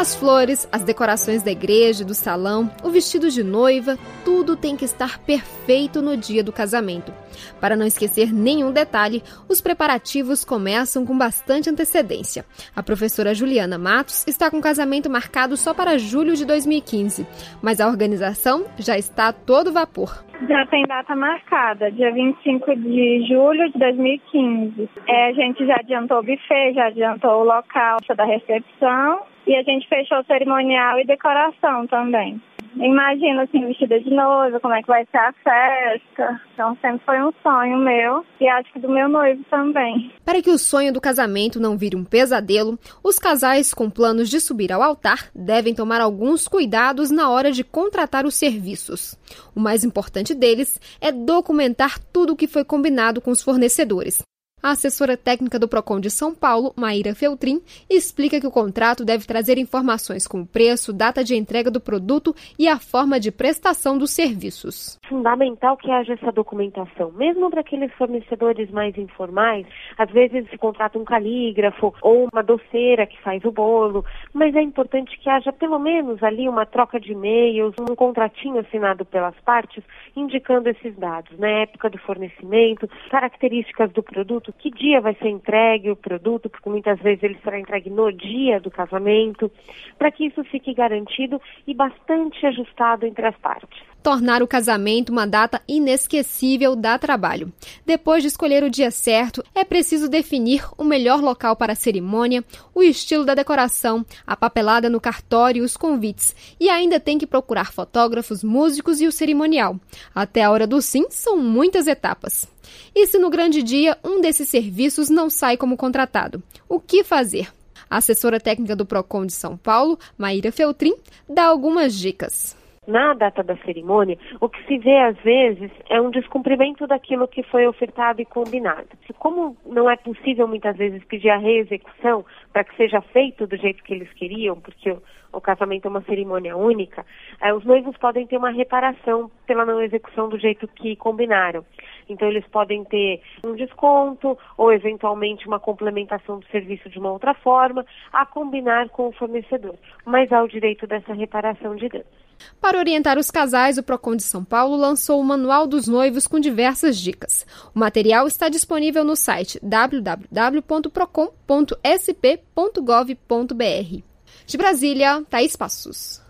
As flores, as decorações da igreja, do salão, o vestido de noiva, tudo tem que estar perfeito no dia do casamento. Para não esquecer nenhum detalhe, os preparativos começam com bastante antecedência. A professora Juliana Matos está com o casamento marcado só para julho de 2015, mas a organização já está a todo vapor. Já tem data marcada, dia 25 de julho de 2015. A gente já adiantou o buffet, já adiantou o local da recepção e a gente fechou o cerimonial e decoração também. Imagina, assim, vestida de noiva, como é que vai ser a festa. Então, sempre foi um sonho meu e acho que do meu noivo também. Para que o sonho do casamento não vire um pesadelo, os casais com planos de subir ao altar devem tomar alguns cuidados na hora de contratar os serviços. O mais importante deles é documentar tudo o que foi combinado com os fornecedores. A assessora técnica do Procon de São Paulo, Maíra Feltrin, explica que o contrato deve trazer informações como preço, data de entrega do produto e a forma de prestação dos serviços. Fundamental que haja essa documentação, mesmo para aqueles fornecedores mais informais, às vezes se contrata um calígrafo ou uma doceira que faz o bolo, mas é importante que haja pelo menos ali uma troca de e-mails, um contratinho assinado pelas partes, indicando esses dados, né? Época do fornecimento, características do produto, que dia vai ser entregue o produto, porque muitas vezes ele será entregue no dia do casamento, para que isso fique garantido e bastante ajustado entre as partes. Tornar o casamento uma data inesquecível dá trabalho. Depois de escolher o dia certo, é preciso definir o melhor local para a cerimônia, o estilo da decoração, a papelada no cartório e os convites. E ainda tem que procurar fotógrafos, músicos e o cerimonial. Até a hora do sim, são muitas etapas. E se no grande dia um desses serviços não sai como contratado? O que fazer? A assessora técnica do Procon de São Paulo, Maíra Feltrin, dá algumas dicas. Na data da cerimônia, o que se vê às vezes é um descumprimento daquilo que foi ofertado e combinado. Como não é possível muitas vezes pedir a reexecução para que seja feito do jeito que eles queriam, porque o casamento é uma cerimônia única, os noivos podem ter uma reparação pela não execução do jeito que combinaram. Então eles podem ter um desconto ou eventualmente uma complementação do serviço de uma outra forma, a combinar com o fornecedor, mas há o direito dessa reparação de danos. Para orientar os casais, o Procon de São Paulo lançou o Manual dos Noivos com diversas dicas. O material está disponível no site www.procon.sp.gov.br. De Brasília, Thaís Passos.